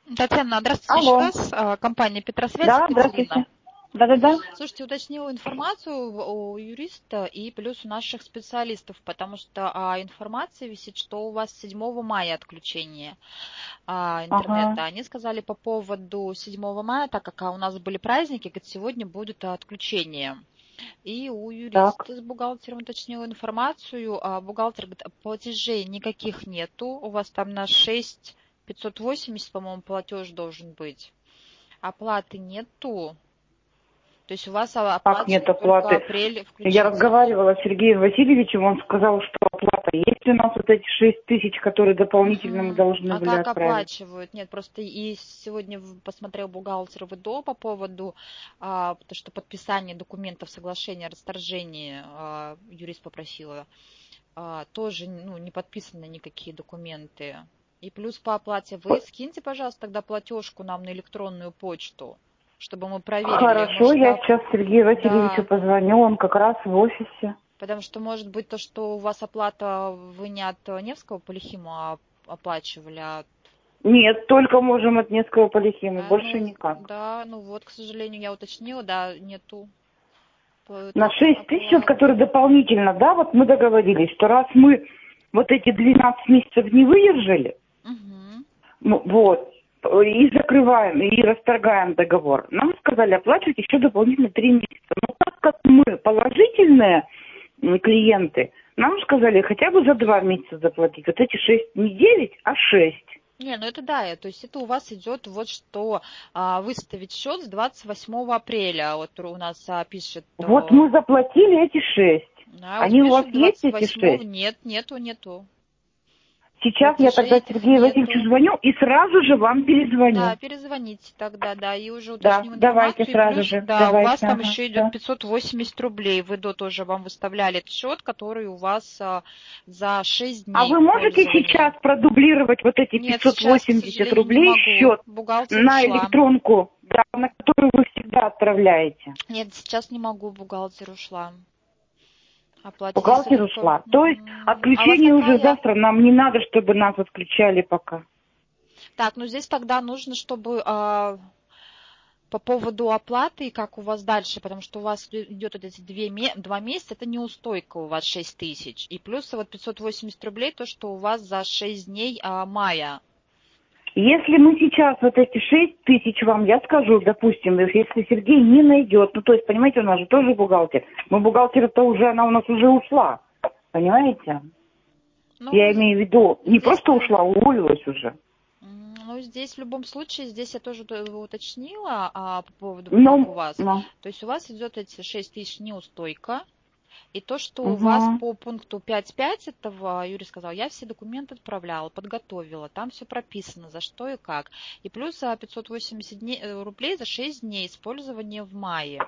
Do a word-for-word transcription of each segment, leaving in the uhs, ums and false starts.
Татьяна, здравствуйте еще Алло. раз. А, Компания Петросвязь, Да, Екатерина. здравствуйте. Да-да-да. Слушайте, уточнила информацию у у юриста и плюс у наших специалистов, потому что а, информация висит, что у вас седьмого мая отключение а, интернета. Ага. Они сказали по поводу седьмого мая, так как а, у нас были праздники, говорит, сегодня будет а, отключение. И у Так. юриста с бухгалтером уточнила информацию, а бухгалтер говорит, платежей никаких нету, у вас там на шесть пятьсот восемьдесят, по-моему, платеж должен быть. Оплаты нету. То есть у вас а, Как оплачен нет только оплаты? апрель Я включительно. разговаривала с Сергеем Васильевичем, он сказал, что оплата есть у нас, вот эти шесть тысяч, которые дополнительно мы Мгм. должны А были как отправить. оплачивают? Нет, просто и сегодня в- посмотрел бухгалтер ВДО по поводу, а, потому что подписание документов соглашения о расторжении, а, юрист попросила, а, тоже ну, не подписаны никакие документы. И плюс по оплате вы скиньте, пожалуйста, тогда платежку нам на электронную почту, чтобы мы проверили. Хорошо, Может, я а, сейчас Сергею Васильевичу да, позвоню, он как раз в офисе. потому что может быть то, что у вас оплата вы не от Невского полихима а оплачивали, а Нет, только можем от Невского полихима, А, больше ну, никак. да, ну вот, к сожалению, я уточнила, да, нету по- На этой шесть тысяч, вот, оплаты. которые дополнительно, да, вот мы договорились, что раз мы вот эти двенадцать месяцев не выдержали, Угу. ну, вот, и закрываем, и расторгаем договор. Нам сказали оплачивать еще дополнительно три месяца. Но так как мы положительные м, клиенты, нам сказали хотя бы за два месяца заплатить. Вот эти шесть, не девять, а шесть. Не, ну это да, э, то есть это у вас идет вот что а, выставить счет с двадцать восьмого апреля. Вот у нас а, пишет, Вот а, мы заплатили эти шесть. да, вот Они у вас пишет есть, двадцать эти восьмого. шесть? Нет, нету, нету. Сейчас я тогда Платежей этих Сергею Васильевичу нету. звоню и сразу же вам Да, перезвоню. перезвоните тогда, да, и уже Да, уточним давайте информацию. И сразу плюс, же. да, у вас Давайте, там ага, еще идет да. пятьсот восемьдесят рублей. Вы до тоже вам выставляли этот счет, который у вас а, за шесть А дней вы можете сейчас пользования. продублировать вот эти Нет, сейчас, к пятьсот восемьдесят сожалению, не рублей могу. счет Бухгалтер на ушла. электронку, да, на которую вы всегда отправляете? Нет, сейчас не могу, бухгалтер ушла. Оплатить здесь Бухгалтер только... ушла. То есть М, А у вас отключение уже какая? завтра, нам не надо, чтобы нас отключали пока. Так, ну здесь тогда нужно, чтобы а, по поводу оплаты и как у вас дальше, потому что у вас идет вот эти две, ме- два месяца, это неустойка у вас шесть тысяч. И плюс вот пятьсот восемьдесят рублей, то, что у вас за шесть дней а, мая. Если мы сейчас вот эти шесть тысяч вам, я скажу, допустим, если Сергей не найдет, ну то есть, понимаете, у нас же тоже бухгалтер. Мы бухгалтер-то уже, она у нас уже ушла. Понимаете? Ну, Я имею в виду, не здесь, просто ушла, а уволилась уже. м, ну, здесь в любом случае, здесь я тоже т- уточнила а, по поводу, как у Ну, вас. ну, То есть у вас идет эти шесть тысяч неустойка. И то, что у вас угу. по пункту пять пять этого, Юрий сказал, я все документы отправляла, подготовила, там все прописано, за что и как. И плюс а, пятьсот восемьдесят дней, э, рублей за шесть дней использования в мае.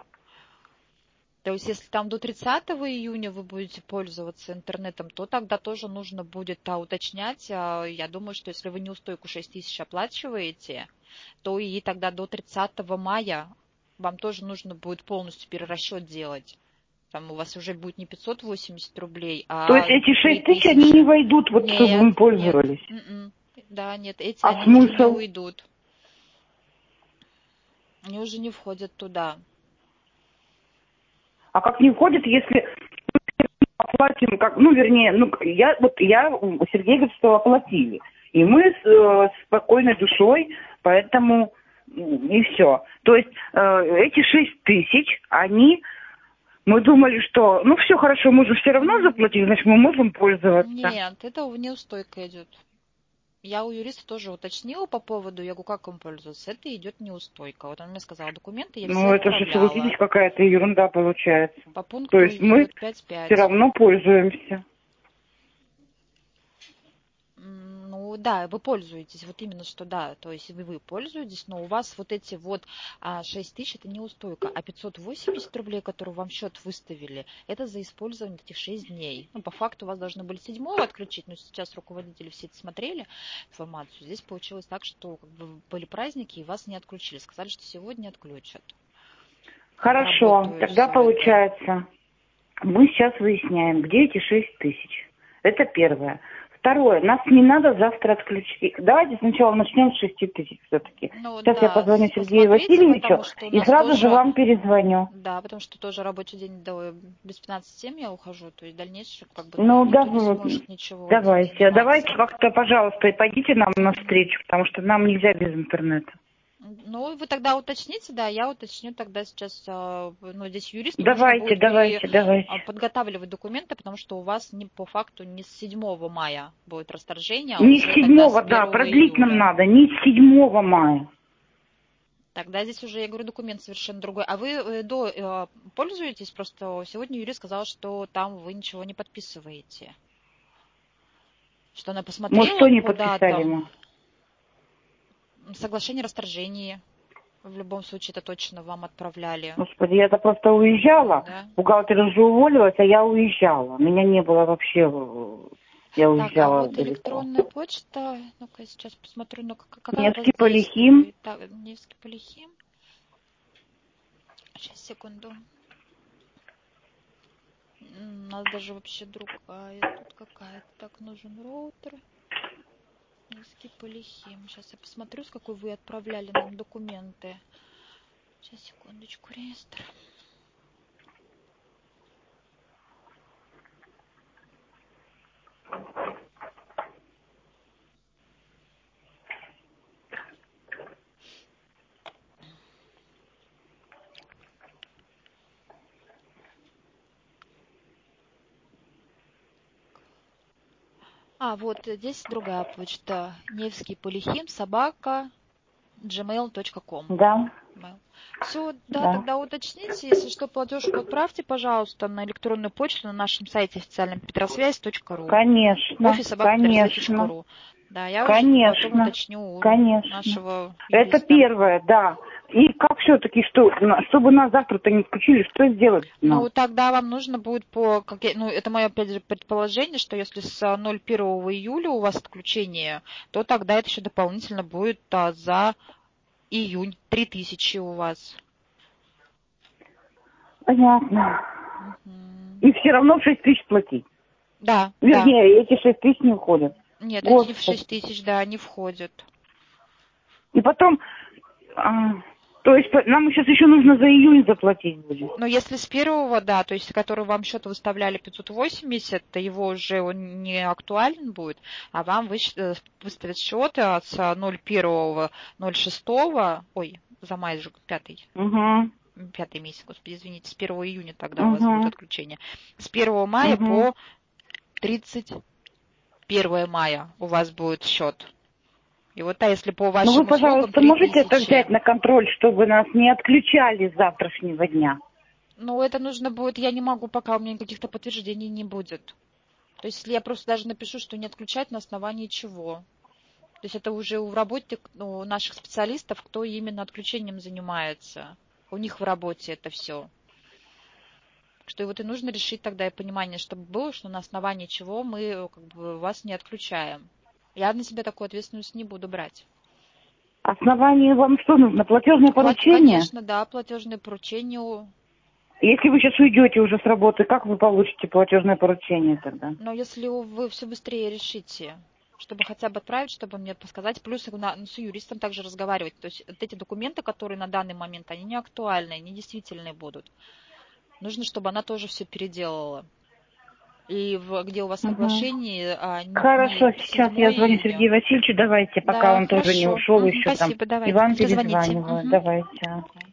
То есть, если там до тридцатого июня вы будете пользоваться интернетом, то тогда тоже нужно будет а, уточнять. А, я думаю, что если вы неустойку шесть тысяч оплачиваете, то и тогда до тридцатого мая вам тоже нужно будет полностью перерасчет делать. Там у вас уже будет не пятьсот восемьдесят рублей, То есть а эти три шесть тысяч, они не тысячи. войдут, вот чтобы Нет, мы нет. пользовались. м-м. Да, нет, эти, А они уже не смысл? уйдут. Они уже не входят туда. А как не входит, если оплатим, как, ну, вернее, ну, я, вот я, у Сергея говорит, что оплатили. И мы с э, спокойной душой, поэтому м, и все. То есть э, эти шесть тысяч, они, мы думали, что, ну, все хорошо, мы же все равно М, заплатили, значит, мы можем пользоваться. Нет, это неустойка идет. Я у юриста тоже уточнила по поводу, я говорю, как им пользоваться. Это идет неустойка. Вот он мне сказал, документы я все Ну, это же, отправляла. согласитесь, какая-то ерунда получается. По То пункту есть мы идет пять все пять. равно пользуемся. М, Ну да, вы пользуетесь, вот именно что да, то есть вы, вы пользуетесь, но у вас вот эти вот а, шесть тысяч это неустойка, а пятьсот восемьдесят рублей, которые вам в счет выставили, это за использование этих шесть дней. Ну, по факту вас должны были седьмого отключить, но сейчас руководители все это смотрели, информацию. Здесь получилось так, что как бы, были праздники и вас не отключили, сказали, что сегодня отключат. Хорошо, Отработаю тогда все это. получается, мы сейчас выясняем, где эти шесть тысяч. Это первое. Второе, нас не надо завтра отключить. Давайте сначала начнем с шести тысяч все-таки. Ну Сейчас я да, позвоню с- Сергею посмотрите, Васильевичу потому что у и нас сразу же тоже, вам перезвоню. да, потому что тоже рабочий день до без пятнадцати семь я ухожу, то есть дальнейшее как бы ну, Ну, никто да, не вот, сможет ничего давайте. Давайте заниматься. как-то, пожалуйста, и пойдите нам Мгм. навстречу, потому что нам нельзя без интернета. Ну, вы тогда уточните, да, я уточню тогда сейчас, а, ну, здесь юристу нужно Давайте, будет пере, давайте, давайте. а, подготавливать документы, потому что у вас не по факту не с седьмого мая будет расторжение, а Не с уже тогда с седьмого, да, первого продлить нам июля. надо, не с седьмого мая. Тогда здесь уже, я говорю, документ совершенно другой. А вы э, до э, пользуетесь? Просто сегодня юрист сказал, что там вы ничего не подписываете. Что она Мы посмотрела что не по подписали датам, мы? соглашение о расторжении. В любом случае, это точно вам отправляли. Господи, я-то просто уезжала, Да. бухгалтер уже уволилась, а я уезжала. Меня не было вообще, э, я Так, а уезжала вот далеко. электронная почта, ну-ка, я сейчас посмотрю, ну, как- какая у вас Невский Полихим. действует. Так, Невский Полихим. Сейчас, секунду. М, У нас даже вообще другая. Тут какая-то. Так, нужен роутер. Невский Полихим. Сейчас я посмотрю, с какой вы отправляли нам документы. Сейчас, секундочку, реестр. А, вот э, здесь другая почта. Невский Полихим, собака, джимейл точка ком. Да, Все, да, да. тогда уточните. Если что, платежку отправьте, пожалуйста, на электронную почту на нашем сайте официальном петросвязь точка ру. Конечно, кофе собака петросвязь точка конечно, ру. Да, я уже потом конечно, уточню у конечно. нашего Это юриста. первое, да. И как все-таки, что, на- чтобы нас завтра-то не включили, что сделать Ну, нам? тогда вам нужно будет по, как я- ну, это мое опять же предположение, что если с ноль первого июля у вас отключение, то тогда это еще дополнительно будет а, за июнь три тысячи у вас. Понятно. Мгм. И все равно шесть тысяч платить. Да, да. Вернее, эти шесть тысяч не уходят. Нет, эти в Господи. шесть тысяч, да, не входят. И потом, а, то есть по- нам сейчас еще нужно за июнь заплатить будет. Но если с первого, да, то есть который вам счет выставляли пятьсот восемьдесят, то его уже он не актуален будет, а вам выщ- э, выставят счет а, с ноль первого ноль шестого, ой, за май же пятый, Угу, пятый месяц, господи, извините, с первого июня тогда у вас будет угу, отключение. С первого мая угу. по тридцать первое мая у вас будет счет. И вот, а если по Ну вы, вашим услугам пожалуйста, три можете это тысячи. взять на контроль, чтобы нас не отключали с завтрашнего дня? Ну, это нужно будет, я не могу, пока у меня каких-то подтверждений не будет. То есть, если я просто даже напишу, что не отключать, на основании чего. То есть, это уже в работе у наших специалистов, кто именно отключением занимается. У них в работе это все. Что и вот и нужно решить тогда и понимание, чтобы было, что на основании чего мы как бы вас не отключаем. Я на себя такую ответственность не буду брать. Основание вам что нужно? Платежное Плат- поручение? Конечно, да, платежное поручение. Если вы сейчас уйдете уже с работы, как вы получите платежное поручение тогда? Но если вы все быстрее решите, чтобы хотя бы отправить, чтобы мне подсказать, плюс на- с юристом также разговаривать. То есть вот эти документы, которые на данный момент, они не актуальны, они действительные будут. Нужно, чтобы она тоже все переделала. И в- где у вас Угу. соглашение, а Хорошо, не сейчас я седьмого звоню июня. Сергею Васильевичу, давайте, пока Да, он тоже не хорошо. ушел Мгм, еще там. спасибо, И давайте. вам Перезвоните. перезваниваю, Мгм. давайте. Да.